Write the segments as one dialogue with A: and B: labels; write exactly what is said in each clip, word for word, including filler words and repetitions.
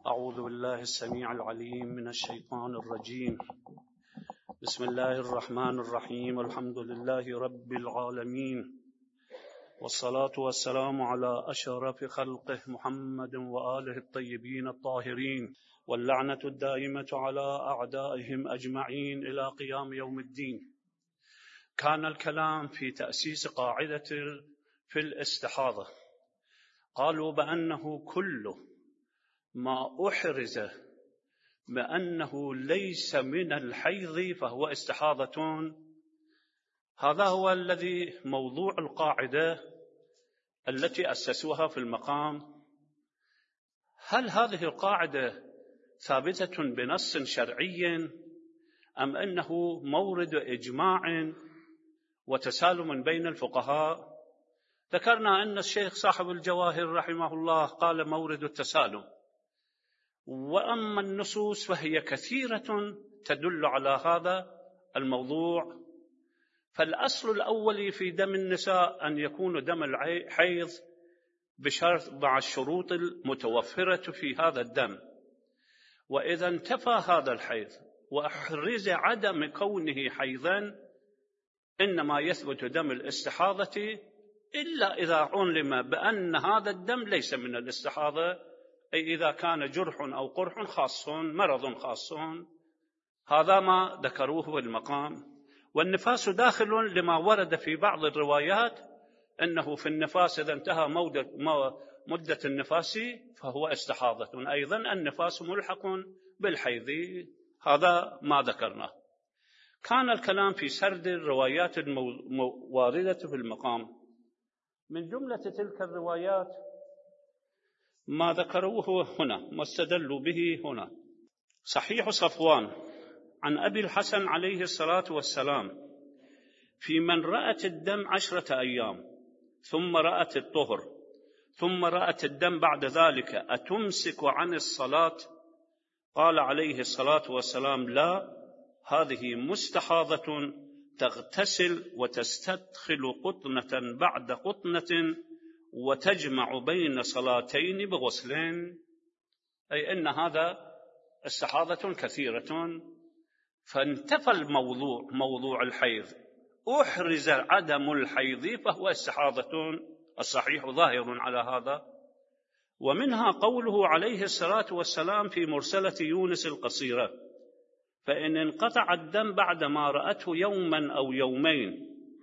A: أعوذ بالله السميع العليم من الشيطان الرجيم. بسم الله الرحمن الرحيم. الحمد لله رب العالمين، والصلاة والسلام على أشرف خلقه محمد وآله الطيبين الطاهرين، واللعنة الدائمة على أعدائهم أجمعين إلى قيام يوم الدين. كان الكلام في تأسيس قاعدة في الاستحاضة. قالوا بأنه كل ما أحرز بأنه ليس من الحيض فهو استحاضة. هذا هو الذي موضوع القاعدة التي أسسوها في المقام. هل هذه القاعدة ثابتة بنص شرعي أم أنه مورد إجماع وتسالم بين الفقهاء؟ ذكرنا أن الشيخ صاحب الجواهر رحمه الله قال مورد التسالم، وأما النصوص فهي كثيرة تدل على هذا الموضوع. فالأصل الأول في دم النساء أن يكون دم الحيض بشرط مع الشروط المتوفرة في هذا الدم، وإذا انتفى هذا الحيض وأحرز عدم كونه حيضا إنما يثبت دم الاستحاضة، إلا إذا علم بأن هذا الدم ليس من الاستحاضة، أي إذا كان جرح أو قرح خاص، مرض خاص. هذا ما ذكروه في المقام. والنفاس داخل لما ورد في بعض الروايات أنه في النفاس إذا انتهى مدة النفاس فهو استحاضة. أيضا النفاس ملحق بالحيض، هذا ما ذكرناه. كان الكلام في سرد الروايات الواردة في المقام. من جملة تلك الروايات ما ذكروه هنا، ما استدلوا به هنا: صحيح صفوان عن أبي الحسن عليه الصلاة والسلام في من رأت الدم عشرة أيام ثم رأت الطهر ثم رأت الدم بعد ذلك أتمسك عن الصلاة؟ قال عليه الصلاة والسلام: لا، هذه مستحاضة تغتسل وتستدخل قطنة بعد قطنة وتجمع بين صلاتين بغسلين. أي أن هذا استحاضة كثيرة. فانتفى الموضوع موضوع الحيض، أحرز عدم الحيض فهو استحاضة. الصحيح ظاهر على هذا. ومنها قوله عليه الصلاة والسلام في مرسلة يونس القصيرة: فإن انقطع الدم بعدما رأته يوما أو يومين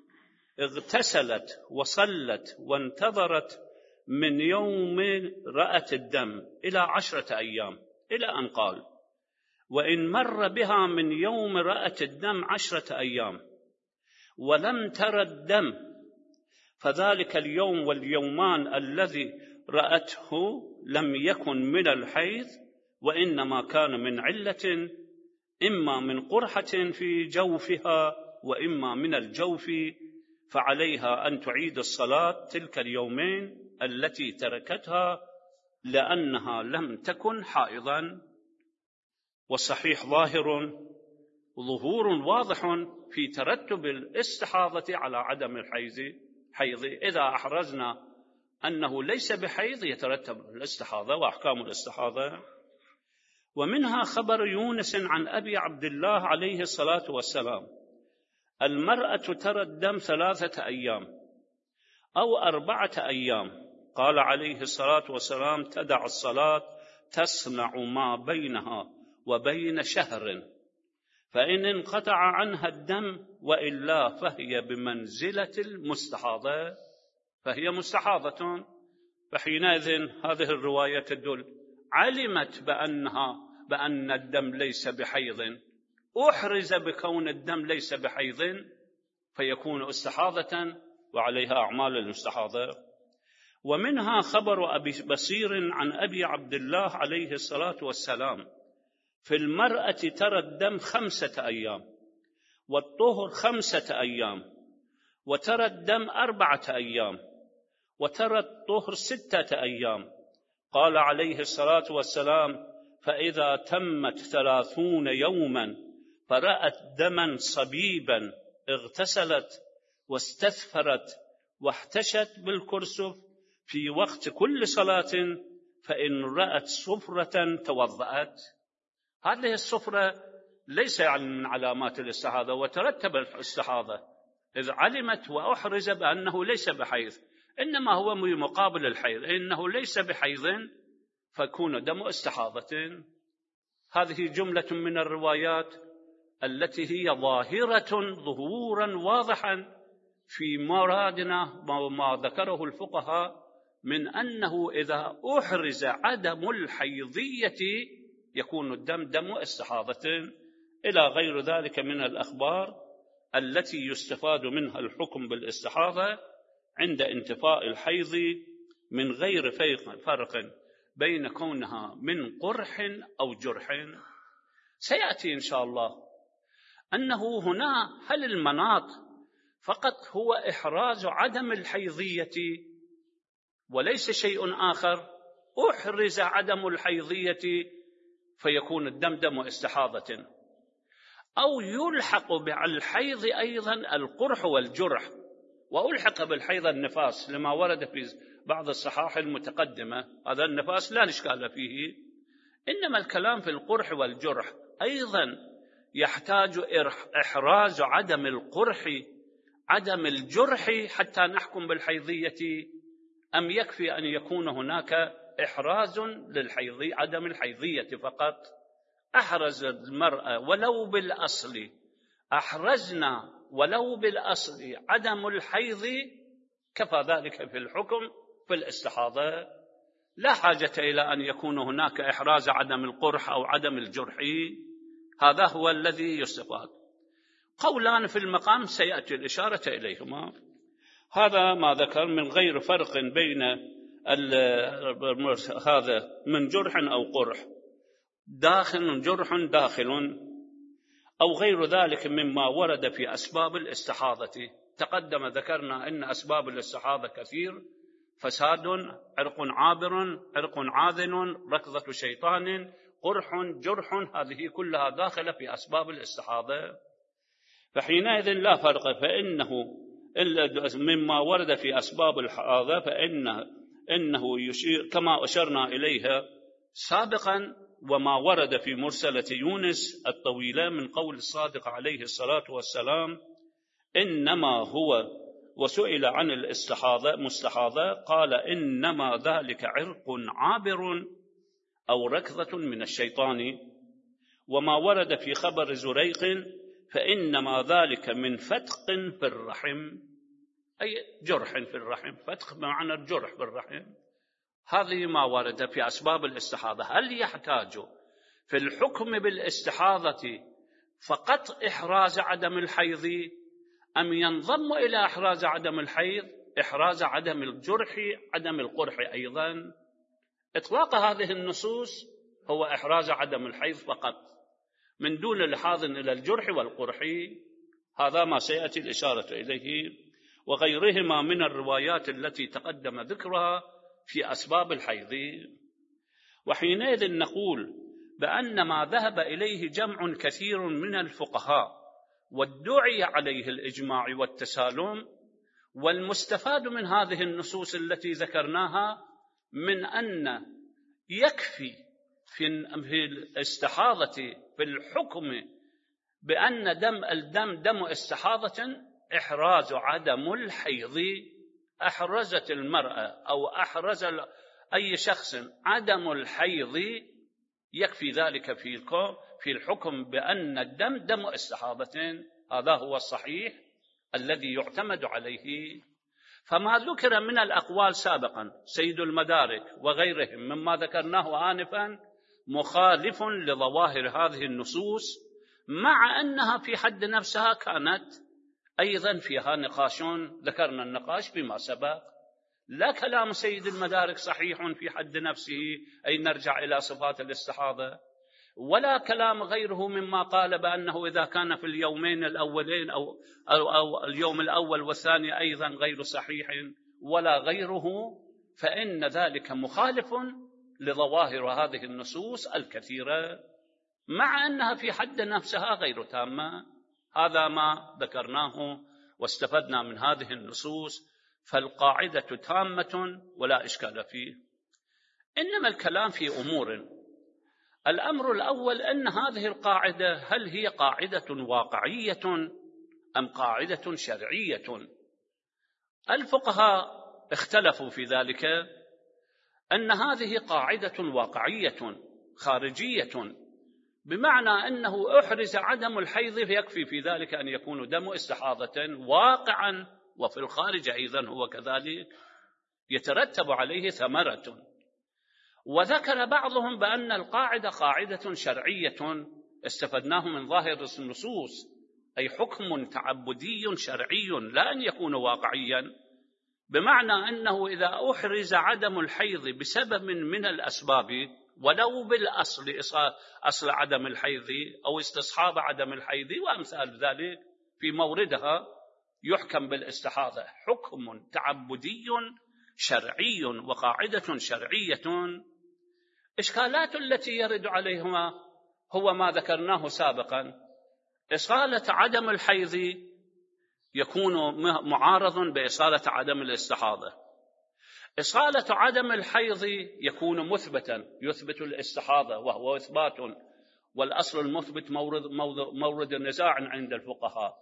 A: اغتسلت وصلت وانتظرت من يوم رأت الدم إلى عشرة أيام، إلى أن قال: وإن مر بها من يوم رأت الدم عشرة أيام ولم تر الدم فذلك اليوم واليومان الذي رأته لم يكن من الحيض، وإنما كان من علة، إما من قرحة في جوفها وإما من الجوف، فعليها أن تعيد الصلاة تلك اليومين التي تركتها لأنها لم تكن حائضا. والصحيح ظاهر ظهور واضح في ترتب الاستحاضة على عدم الحيض. حيض إذا أحرزنا أنه ليس بحيض يترتب الاستحاضة وأحكام الاستحاضة. ومنها خبر يونس عن أبي عبد الله عليه الصلاة والسلام: المرأة ترى الدم ثلاثة أيام أو أربعة أيام، قال عليه الصلاة والسلام: تدع الصلاة تصنع ما بينها وبين شهر، فإن انقطع عنها الدم وإلا فهي بمنزلة المستحاضة، فهي مستحاضة. فحينئذ هذه الرواية تدل علمت بأنها بأن الدم ليس بحيض، أحرز بكون الدم ليس بحيض فيكون استحاضة وعليها أعمال المستحاضة. ومنها خبر أبي بصير عن أبي عبد الله عليه الصلاة والسلام: في المرأة ترى الدم خمسة أيام والطهر خمسة أيام وترى الدم أربعة أيام وترى الطهر ستة أيام، قال عليه الصلاة والسلام: فإذا تمت ثلاثون يوما فرأت دما صبيبا اغتسلت واستثفرت واحتشت بالكرسف في وقت كل صلاة فإن رأت صفرة توضأت. هذه الصفرة ليس يعني من علامات الاستحاضة، وترتب الاستحاضة إذ علمت وأحرز بأنه ليس بحيض، إنما هو مقابل الحيض، إنه ليس بحيض فيكون دم استحاضة. هذه جملة من الروايات التي هي ظاهرة ظهورا واضحا في مرادنا ما ذكره الفقهاء من أنه إذا أحرز عدم الحيضية يكون الدم دم استحاضة، إلى غير ذلك من الأخبار التي يستفاد منها الحكم بالاستحاضة عند انتفاء الحيض من غير فرق بين كونها من قرح أو جرح. سيأتي إن شاء الله أنه هنا هل المناط فقط هو إحراز عدم الحيضية وليس شيء آخر؟ أحرز عدم الحيضية فيكون الدم دم استحاضة، أو يلحق بالحيض أيضا القرح والجرح، وألحق بالحيض النفاس لما ورد في بعض الصحاح المتقدمة، هذا النفاس لا إشكال فيه، إنما الكلام في القرح والجرح أيضا يحتاج إحراز عدم القرح عدم الجرح حتى نحكم بالحيضية، أم يكفي أن يكون هناك إحراز للحيض عدم الحيضية فقط؟ أحرز المرأة ولو بالأصل، أحرزنا ولو بالأصل عدم الحيض، كفى ذلك في الحكم في الاستحاضة، لا حاجة إلى أن يكون هناك إحراز عدم القرح أو عدم الجرح. هذا هو الذي يستفاد. قولان في المقام سيأتي الإشارة إليهما. هذا ما ذكر من غير فرق بين هذا من جرح أو قرح، داخل جرح داخل أو غير ذلك مما ورد في أسباب الاستحاضة. تقدم ذكرنا أن أسباب الاستحاضة كثير: فساد، عرق عابر، عرق عاذن، ركضة شيطان، قرح، جرح، هذه كلها داخلة في أسباب الاستحاضة. فحينئذ لا فرق، فإنه مما ورد في أسباب الحاضة فإنه إنه يشير كما أشرنا إليها سابقا، وما ورد في مرسلة يونس الطويلة من قول الصادق عليه الصلاة والسلام: إنما هو، وسئل عن الاستحاضة مستحاضة قال: إنما ذلك عرق عابر أو ركضة من الشيطان. وما ورد في خبر زريق فإنما ذلك من فتق في الرحم، أي جرح في الرحم، فتق بمعنى الجرح في الرحم. هذه ما ورد في أسباب الاستحاضة. هل يحتاج في الحكم بالاستحاضة فقط إحراز عدم الحيض، أم ينضم إلى إحراز عدم الحيض إحراز عدم الجرح عدم القرح أيضا؟ إطلاق هذه النصوص هو إحراز عدم الحيض فقط من دون لحاظ إلى الجرح والقرح. هذا ما سيأتي الإشارة إليه وغيرهما من الروايات التي تقدم ذكرها في أسباب الحيض. وحينئذ نقول بأن ما ذهب إليه جمع كثير من الفقهاء والدعي عليه الإجماع والتسالم، والمستفاد من هذه النصوص التي ذكرناها من أن يكفي في الاستحاضة في الحكم بأن دم الدم دم استحاضة إحراز عدم الحيض. أحرزت المرأة أو أحرز أي شخص عدم الحيض يكفي ذلك في في الحكم بأن الدم دم استحاضة. هذا هو الصحيح الذي يعتمد عليه. فما ذكر من الأقوال سابقا سيد المدارك وغيرهم مما ذكرناه آنفا مخالف لظواهر هذه النصوص، مع أنها في حد نفسها كانت أيضا فيها نقاش، ذكرنا النقاش فيما سبق. لا كلام سيد المدارك صحيح في حد نفسه، أي نرجع إلى صفات الاستحاضة، ولا كلام غيره مما قال بأنه إذا كان في اليومين الأولين أو, أو, أو اليوم الأول والثاني أيضا غير صحيح ولا غيره، فإن ذلك مخالف لظواهر هذه النصوص الكثيرة، مع أنها في حد نفسها غير تامة. هذا ما ذكرناه واستفدنا من هذه النصوص، فالقاعدة تامة ولا إشكال فيه. إنما الكلام في أمور. الأمر الأول أن هذه القاعدة هل هي قاعدة واقعية أم قاعدة شرعية؟ الفقهاء اختلفوا في ذلك، أن هذه قاعدة واقعية خارجية، بمعنى أنه أحرز عدم الحيض فيكفي في ذلك أن يكون دم استحاضة واقعا، وفي الخارج أيضا هو كذلك يترتب عليه ثمرة. وذكر بعضهم بأن القاعدة قاعدة شرعية استفدناه من ظاهر النصوص، أي حكم تعبدي شرعي لا أن يكون واقعيا، بمعنى أنه إذا أحرز عدم الحيض بسبب من الأسباب، ولو بالأصل أصل عدم الحيض أو استصحاب عدم الحيض وأمثال ذلك في موردها، يحكم بالاستحاضة. حكم تعبدي شرعي وقاعدة شرعية. إشكالات التي يرد عليهما هو ما ذكرناه سابقا: إصالة عدم الحيض يكون معارض بإصالة عدم الاستحاضة، إصالة عدم الحيض يكون مثبتا يثبت الاستحاضة وهو إثبات، والأصل المثبت مورد, مورد النزاع عند الفقهاء.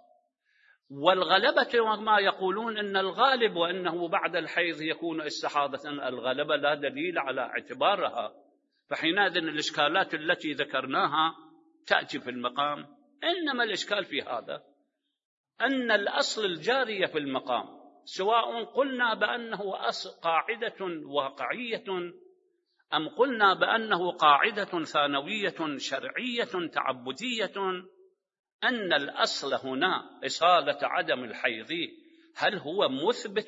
A: والغلبة ما يقولون أن الغالب وأنه بعد الحيض يكون استحاضة، الغلبة لا دليل على اعتبارها، فحينئذ الإشكالات التي ذكرناها تأتي في المقام. إنما الإشكال في هذا أن الأصل الجارية في المقام، سواء قلنا بأنه أصل قاعدة واقعية أم قلنا بأنه قاعدة ثانوية شرعية تعبدية، أن الأصل هنا إصالة عدم الحيض هل هو مثبت؟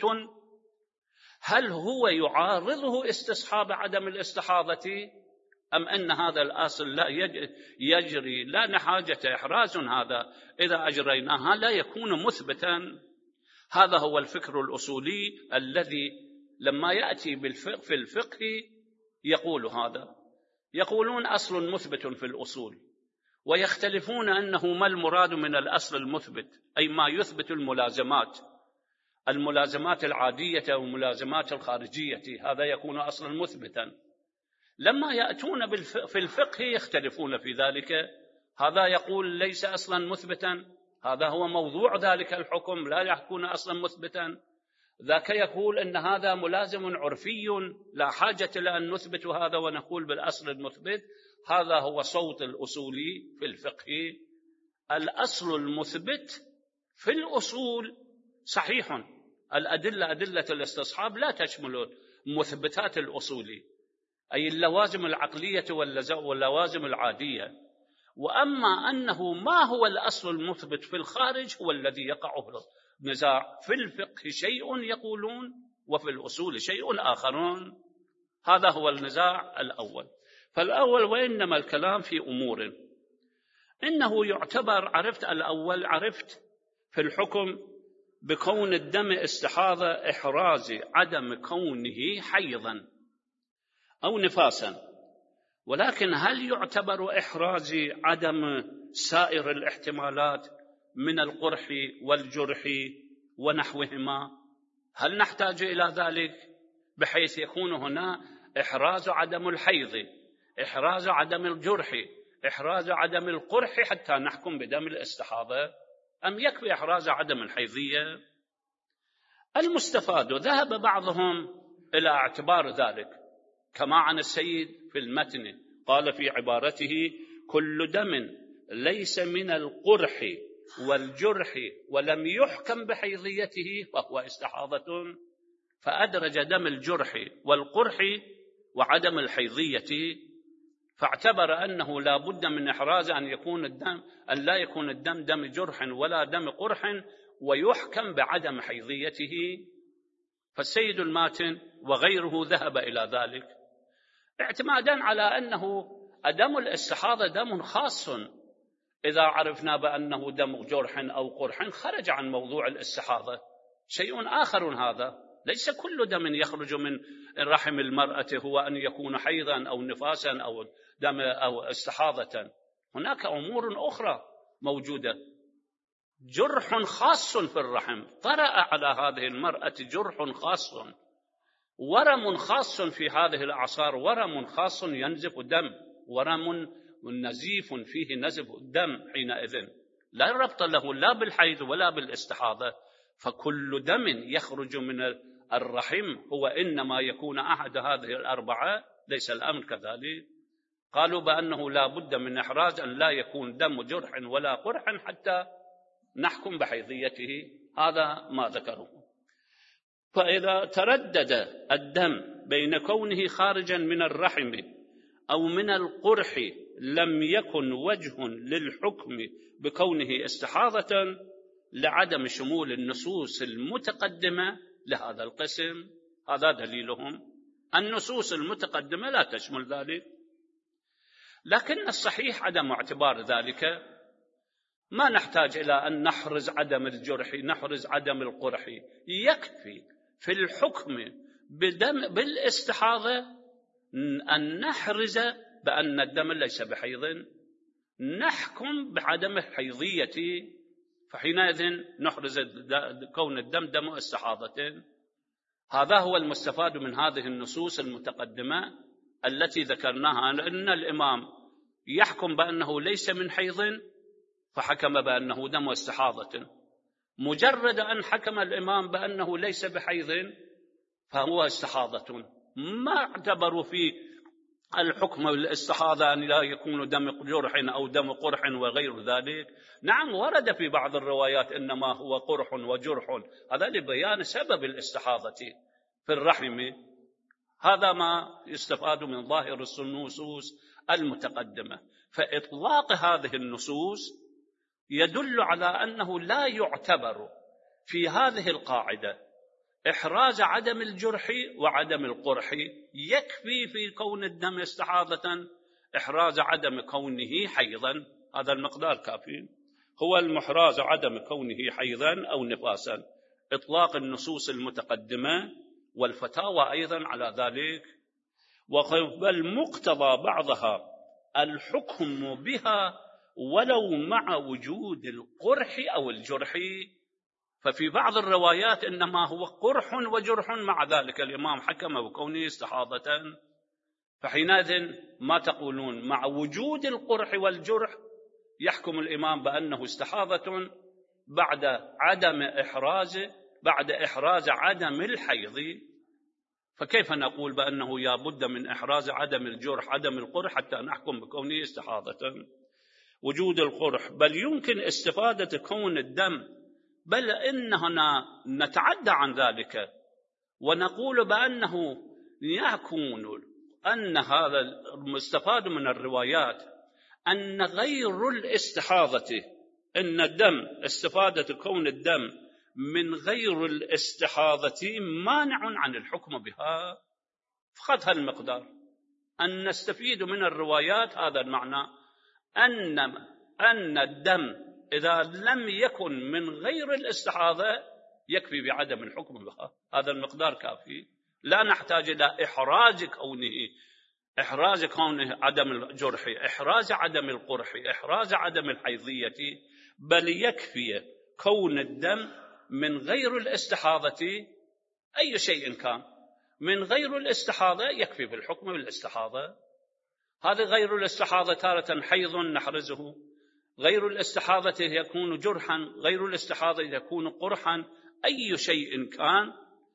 A: هل هو يعارضه استصحاب عدم الاستحاضة؟ أم أن هذا الأصل لا يجري، لا نحاجة إحراز هذا إذا أجريناها لا يكون مثبتا؟ هذا هو الفكر الأصولي الذي لما يأتي بالفقه في الفقه يقول هذا. يقولون أصل مثبت في الأصول، ويختلفون أنه ما المراد من الأصل المثبت، أي ما يثبت الملازمات الملازمات العادية والملازمات الخارجية، هذا يكون أصلا مثبتا. لما يأتون في الفقه يختلفون في ذلك، هذا يقول ليس أصلا مثبتا، هذا هو موضوع ذلك الحكم لا يكون أصلا مثبتا. ذاك يقول أن هذا ملازم عرفي لا حاجة لأن نثبت هذا ونقول بالأصل المثبت. هذا هو صوت الأصولي في الفقه. الأصل المثبت في الأصول صحيح، الأدلة أدلة الاستصحاب لا تشمل مثبتات الأصولي، أي اللوازم العقلية واللوازم العادية. وأما أنه ما هو الأصل المثبت في الخارج هو الذي يقع نزاع. في الفقه شيء يقولون وفي الأصول شيء آخرون، هذا هو النزاع الأول. فالأول وإنما الكلام في أمور إنه يعتبر، عرفت الأول، عرفت في الحكم بكون الدم استحاضة إحراز عدم كونه حيضا أو نفاسا، ولكن هل يعتبر إحراز عدم سائر الاحتمالات من القرح والجرح ونحوهما؟ هل نحتاج إلى ذلك بحيث يكون هنا إحراز عدم الحيض، إحراز عدم الجرح، إحراز عدم القرح حتى نحكم بدم الاستحاضة، أم يكفي إحراز عدم الحيضية؟ المستفاد ذهب بعضهم إلى اعتبار ذلك، كما عن السيد في المتن قال في عبارته: كل دم ليس من القرح والجرح ولم يحكم بحيضيته فهو استحاضة، فأدرج دم الجرح والقرح وعدم الحيضية، فاعتبر أنه لا بد من إحراز أن يكون الدم أن لا يكون الدم دم جرح ولا دم قرح ويحكم بعدم حيضيته. فالسيد الماتن وغيره ذهب إلى ذلك اعتمادا على أنه دم الاستحاضة دم خاص، إذا عرفنا بأنه دم جرح أو قرح خرج عن موضوع الاستحاضة، شيء آخر. هذا ليس كل دم يخرج من رحم المرأة هو أن يكون حيضا أو نفاسا أو دم أو استحاضة، هناك أمور أخرى موجودة. جرح خاص في الرحم، طرأ على هذه المرأة جرح خاص، ورم خاص في هذه الأعصار، ورم خاص ينزف دم، ورم نزيف فيه نزف الدم حينئذ لا ربط له لا بالحيض ولا بالاستحاضة، فكل دم يخرج من الرحم هو إنما يكون أحد هذه الأربعة، ليس الأمر كذلك. قالوا بأنه لا بد من إحراز أن لا يكون دم جرح ولا قرح حتى نحكم بحيضيته، هذا ما ذكره. فإذا تردد الدم بين كونه خارجا من الرحم أو من القرح لم يكن وجه للحكم بكونه استحاضة لعدم شمول النصوص المتقدمة لهذا القسم. هذا دليلهم، النصوص المتقدمة لا تشمل ذلك. لكن الصحيح عدم اعتبار ذلك، ما نحتاج إلى أن نحرز عدم الجرح، نحرز عدم القرح، يكفي في الحكم بدم بالاستحاضة أن نحرز بأن الدم ليس بحيض، نحكم بعدم الحيضية، فحينئذ نحرز كون الدم دم استحاضة. هذا هو المستفاد من هذه النصوص المتقدمة التي ذكرناها، أن الإمام يحكم بأنه ليس من حيض فحكم بأنه دم استحاضة، مجرد أن حكم الإمام بأنه ليس بحيض فهو استحاضة، ما اعتبروا في الحكم بالاستحاضة أن لا يكون دم جرح أو دم قرح وغير ذلك. نعم ورد في بعض الروايات إنما هو قرح وجرح، هذا لبيان سبب الاستحاضة في الرحم. هذا ما يستفاد من ظاهر النصوص المتقدمة. فإطلاق هذه النصوص يدل على أنه لا يعتبر في هذه القاعدة إحراز عدم الجرح وعدم القرح، يكفي في كون الدم استحاضة إحراز عدم كونه حيضا، هذا المقدار كافي، هو المحراز عدم كونه حيضا أو نفاسا. إطلاق النصوص المتقدمة والفتاوى أيضا على ذلك، بل مقتضى بعضها الحكم بها ولو مع وجود القرح أو الجرح. ففي بعض الروايات إنما هو قرح وجرح، مع ذلك الإمام حكم بكونه استحاضة، فحينئذ ما تقولون مع وجود القرح والجرح يحكم الإمام بأنه استحاضة بعد عدم إحراز بعد إحراز عدم الحيض؟ فكيف نقول بأنه يابد من إحراز عدم الجرح عدم القرح حتى نحكم بكونه استحاضة؟ وجود القرح، بل يمكن استفادة كون الدم، بل إننا نتعدى عن ذلك ونقول بأنه يكون أن هذا المستفاد من الروايات أن غير الاستحاضة، إن الدم استفادة كون الدم من غير الاستحاضة مانع عن الحكم بها. فقط هالمقدار أن نستفيد من الروايات هذا المعنى، أن أن الدم إذا لم يكن من غير الاستحاضة يكفي بعدم الحكم بها، هذا المقدار كافي، لا نحتاج إلى إحراز كونه إحراز كونه عدم الجرح، إحراز عدم القرح، إحراز عدم الحيضية، بل يكفي كون الدم من غير الاستحاضة أي شيء كان، من غير الاستحاضة يكفي بالحكم بالاستحاضة. هذا غير الاستحاضة تارة حيض نحرزه، غير الاستحاضة يكون جرحا، غير الاستحاضة يكون قرحا، أي شيء كان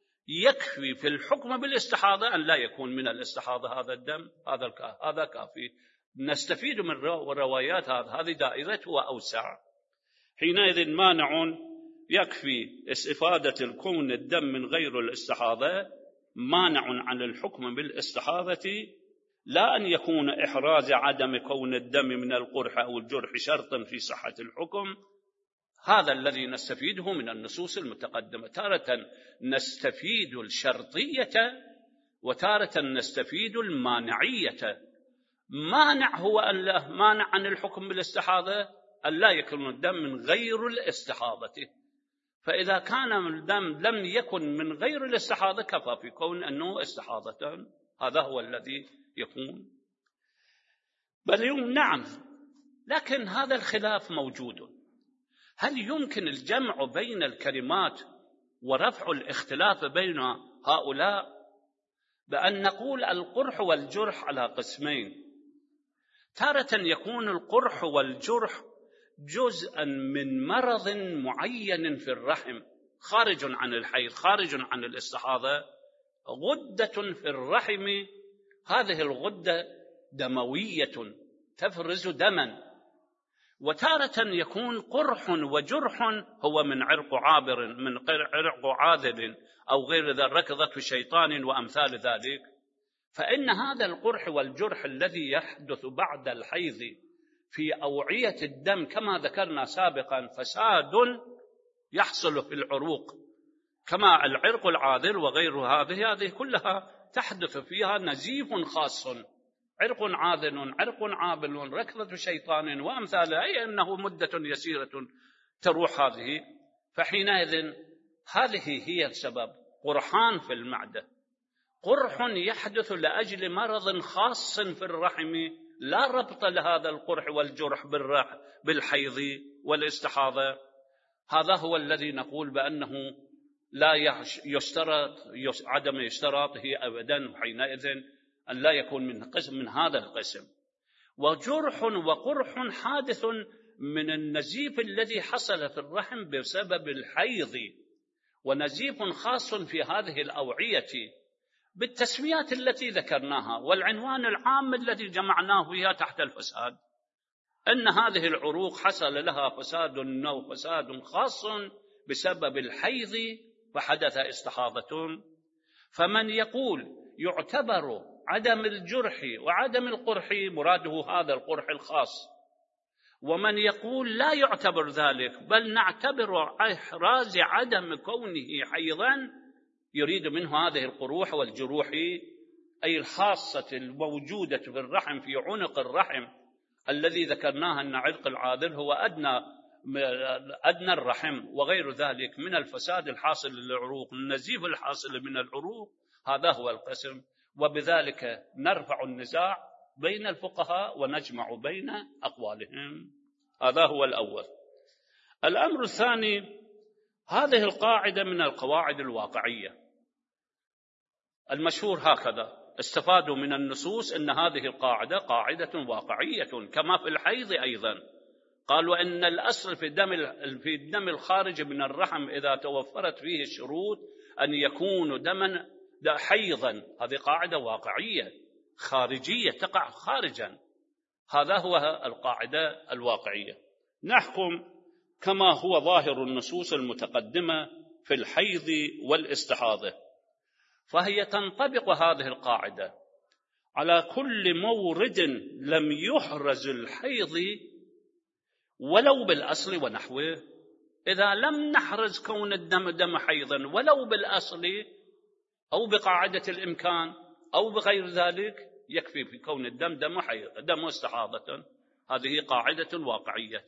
A: يكفي في الحكم بالاستحاضة أن لا يكون من الاستحاضة هذا الدم، هذا هذا كافي. نستفيد من الروايات هذا، هذه دائرته أوسع. حينئذ مانع يكفي استفادة الكون الدم من غير الاستحاضة، مانع عن الحكم بالاستحاضة، لا أن يكون إحراز عدم كون الدم من القرح أو الجرح شرطا في صحة الحكم. هذا الذي نستفيده من النصوص المتقدمة، تارة نستفيد الشرطية وتارة نستفيد المانعية. مانع هو أن لا مانع عن الحكم بالاستحاضة أن لا يكون الدم من غير الاستحاضة، فإذا كان الدم لم يكن من غير الاستحاضة كفى في كون أنه استحاضة، هذا هو الذي يكون. بل يوم نعم، لكن هذا الخلاف موجود، هل يمكن الجمع بين الكلمات ورفع الاختلاف بين هؤلاء بأن نقول القرح والجرح على قسمين. تارة يكون القرح والجرح جزءا من مرض معين في الرحم خارج عن الحيض، خارج عن الاستحاضة، غدة في الرحم، هذه الغدة دموية تفرز دما. وتارة يكون قرح وجرح هو من عرق عابر، من عرق عاذل أو غير ذا، ركضة شيطان وأمثال ذلك. فإن هذا القرح والجرح الذي يحدث بعد الحيض في أوعية الدم كما ذكرنا سابقا فساد يحصل في العروق، كما العرق العاذل وغير هذه هذه كلها تحدث فيها نزيف خاص، عرق عاذل، عرق عابل، ركضة شيطان وأمثالها، أي أنه مدة يسيرة تروح هذه. فحينئذ هذه هي السبب، قرحان في المعدة، قرح يحدث لأجل مرض خاص في الرحم، لا ربط لهذا القرح والجرح بالحيض والاستحاضة. هذا هو الذي نقول بأنه لا يشترط عدم اشتراطه أبدا، حينئذ أن لا يكون من قسم من هذا القسم. وجرح وقرح حادث من النزيف الذي حصل في الرحم بسبب الحيض، ونزيف خاص في هذه الأوعية بالتسميات التي ذكرناها والعنوان العام الذي جمعناه فيها تحت الفساد، أن هذه العروق حصل لها فساد أو فساد خاص بسبب الحيض فحدث استحاضة. فمن يقول يعتبر عدم الجرح وعدم القرح مراده هذا القرح الخاص، ومن يقول لا يعتبر ذلك بل نعتبر إحراز عدم كونه حيضا، يريد منه هذه القروح والجروح أي الخاصة الموجودة في الرحم، في عنق الرحم الذي ذكرناها أن عرق العاذل هو أدنى أدنى الرحم، وغير ذلك من الفساد الحاصل للعروق، النزيف الحاصل من العروق، هذا هو القسم. وبذلك نرفع النزاع بين الفقهاء ونجمع بين أقوالهم. هذا هو الأول. الأمر الثاني، هذه القاعدة من القواعد الواقعية المشهور هكذا، استفادوا من النصوص أن هذه القاعدة قاعدة واقعية كما في الحيض أيضا. قالوا أن الأصل في الدم في الدم الخارج من الرحم إذا توفرت فيه الشروط أن يكون دما حيضا، هذه قاعدة واقعية خارجية تقع خارجا، هذا هو القاعدة الواقعية. نحكم كما هو ظاهر النصوص المتقدمة في الحيض والاستحاضة، فهي تنطبق هذه القاعدة على كل مورد لم يحرز الحيض ولو بالأصل ونحوه. إذا لم نحرز كون الدم دم حيضا ولو بالأصل أو بقاعدة الإمكان أو بغير ذلك، يكفي في كون الدم دم حيض دم استحاضة، هذه قاعدة واقعية.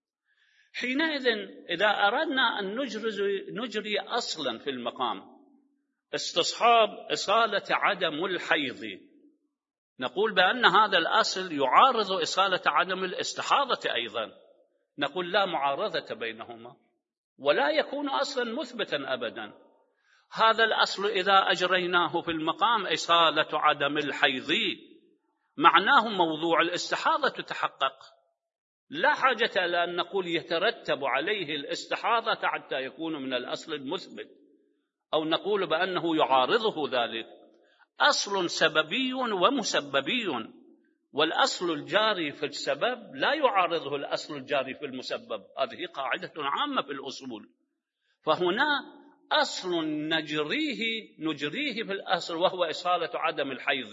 A: حينئذ إذا أردنا أن نجري, نجري أصلا في المقام استصحاب إصالة عدم الحيض، نقول بأن هذا الأصل يعارض إصالة عدم الاستحاضة أيضا، نقول لا معارضة بينهما ولا يكون أصلا مثبتا أبدا. هذا الأصل إذا أجريناه في المقام إصالة عدم الحيض معناه موضوع الاستحاضة تتحقق، لا حاجة إلى أن نقول يترتب عليه الاستحاضة حتى يكون من الأصل المثبت، أو نقول بأنه يعارضه ذلك. أصل سببي ومسببي، والأصل الجاري في السبب لا يعارضه الأصل الجاري في المسبب، هذه قاعدة عامة في الأصول. فهنا أصل نجريه نجريه في الأصل وهو إصالة عدم الحيض،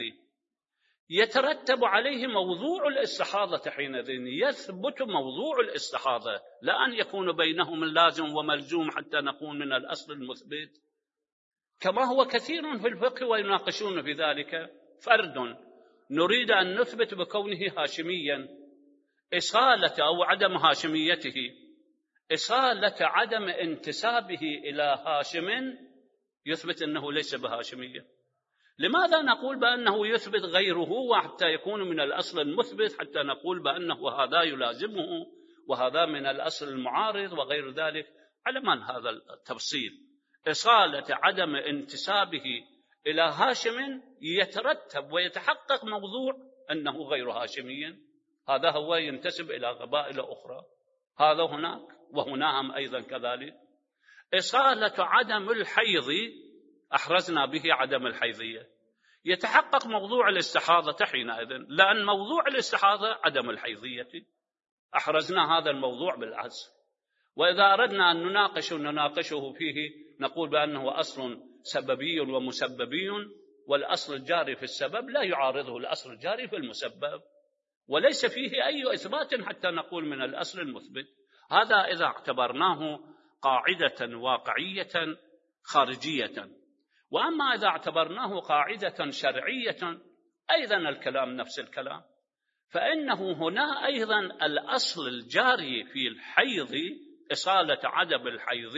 A: يترتب عليه موضوع الاستحاضة، حينئذ يثبت موضوع الاستحاضة، لا أن يكون بينهم اللازم وملزوم حتى نكون من الأصل المثبت، كما هو كثير في الفقه ويناقشون في ذلك. فرد نريد أن نثبت بكونه هاشميا إصالة أو عدم هاشميته، إصالة عدم انتسابه إلى هاشم يثبت أنه ليس بهاشمية. لماذا نقول بأنه يثبت غيره وحتى يكون من الأصل المثبت، حتى نقول بأنه هذا يلازمه وهذا من الأصل المعارض وغير ذلك؟ على من هذا التفصيل؟ إصالة عدم انتسابه إلى هاشم يترتب ويتحقق موضوع أنه غير هاشمي، هذا هو ينتسب إلى قبائل أخرى، هذا هناك وهناهم أيضا كذلك. إصالة عدم الحيض أحرزنا به عدم الحيضية، يتحقق موضوع الاستحاضة حينئذ، لأن موضوع الاستحاضة عدم الحيضية، أحرزنا هذا الموضوع بالعزم. وإذا أردنا أن نناقش نناقشه فيه نقول بأنه أصل سببي ومسببي، والأصل الجاري في السبب لا يعارضه الأصل الجاري في المسبب، وليس فيه أي إثبات حتى نقول من الأصل المثبت. هذا إذا اعتبرناه قاعدة واقعية خارجية. وأما إذا اعتبرناه قاعدة شرعية أيضا الكلام نفس الكلام، فإنه هنا أيضا الأصل الجاري في الحيض إصالة عدم الحيض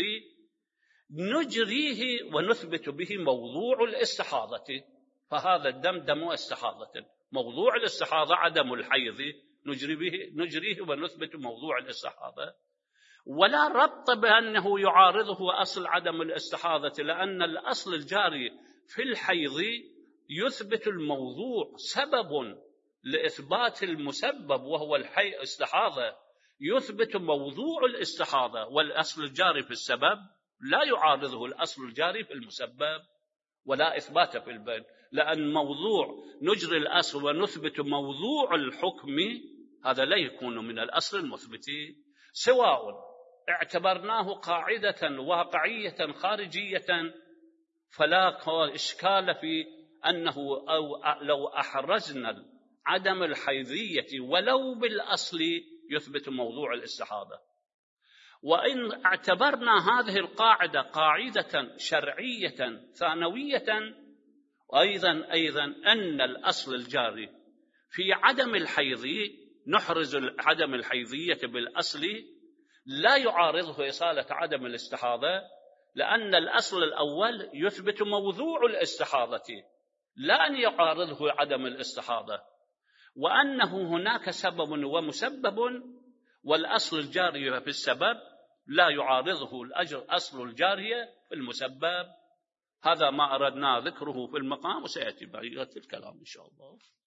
A: نجريه ونثبت به موضوع الاستحاضة، فهذا الدم دم استحاضة، موضوع الاستحاضة عدم الحيض نجري به نجريه ونثبت موضوع الاستحاضة، ولا ربط بأنه يعارضه أصل عدم الاستحاضة، لأن الأصل الجاري في الحيض يثبت الموضوع، سبب لإثبات المسبب وهو الحي استحاضة يثبت موضوع الاستحاضة، والأصل الجاري في السبب لا يعارضه الأصل الجاري في المسبب، ولا إثبات في البين، لأن موضوع نجري الأصل ونثبت موضوع الحكم هذا لا يكون من الأصل المثبت، سواء اعتبرناه قاعدة واقعية خارجية فلا إشكال في أنه أو لو أحرزنا عدم الحيضية ولو بالأصل يثبت موضوع الاستحاضة. وإن اعتبرنا هذه القاعدة قاعدة شرعية ثانوية أيضا أيضا أن الأصل الجاري في عدم الحيض نحرز عدم الحيضية بالأصل لا يعارضه إصالة عدم الاستحاضة، لأن الأصل الأول يثبت موضوع الاستحاضة لا أن يعارضه عدم الاستحاضة، وأنه هناك سبب ومسبب، والأصل الجاري في السبب لا يعارضه الأصل الجاري في المسبب. هذا ما أردنا ذكره في المقام، وسيأتي بقية الكلام إن شاء الله.